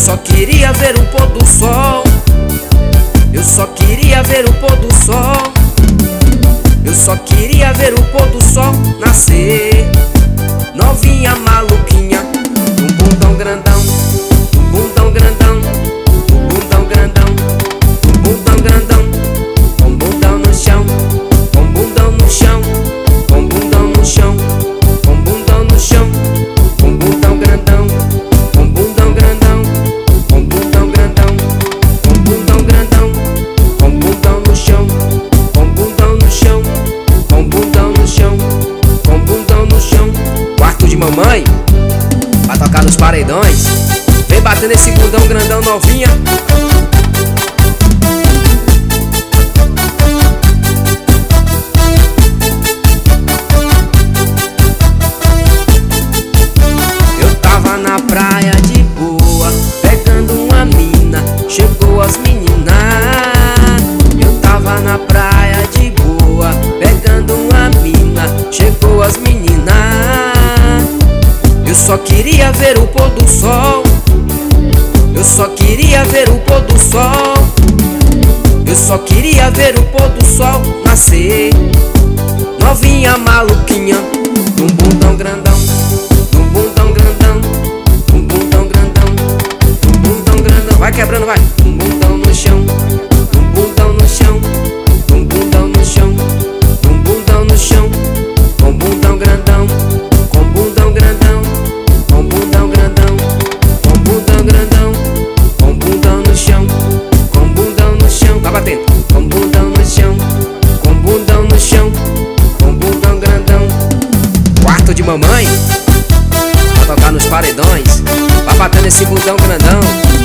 só queria ver o pôr do sol. Eu só queria ver o pôr do sol. Eu só queria ver o pôr do sol nascer. Novinha maluquinha, um bundão grandão, um bundão grandão, um bundão grandão, um bundão grandão, um bundão no chão, um bundão no chão, um bundão no chão, um bundão no chão, um bundão grandão, um bundão grandão, um bundão grandão, um bundão grandão, um bundão no chão, um bundão no chão, um bundão no chão, um bundão no chão. Quarto de mamãe, pra tocar nos paredões. Vem batendo esse bundão grandão, novinha. Eu tava na praia de boa, pegando uma mina, chegou as meninas. Eu tava na praia de boa, pegando uma mina, chegou as meninas. Eu só queria ver o pôr do sol. Eu só queria ver o pôr do sol. Eu só queria ver o pôr do sol nascer. Novinha maluquinha, um bundão grandão, um bundão grandão, um bundão grandão, um bundão grandão. Vai quebrando, vai. Um bundão no chão, um bundão no chão, um bundão no chão, um bundão no chão, um bundão grandão, com bundão grandão, com bundão grandão, com bundão grandão, com bundão no chão, com bundão no chão. Vai batendo. Com bundão no chão, com bundão no chão, com bundão grandão. Quarto de mamãe, pra tocar nos paredões. Vai batendo esse bundão grandão.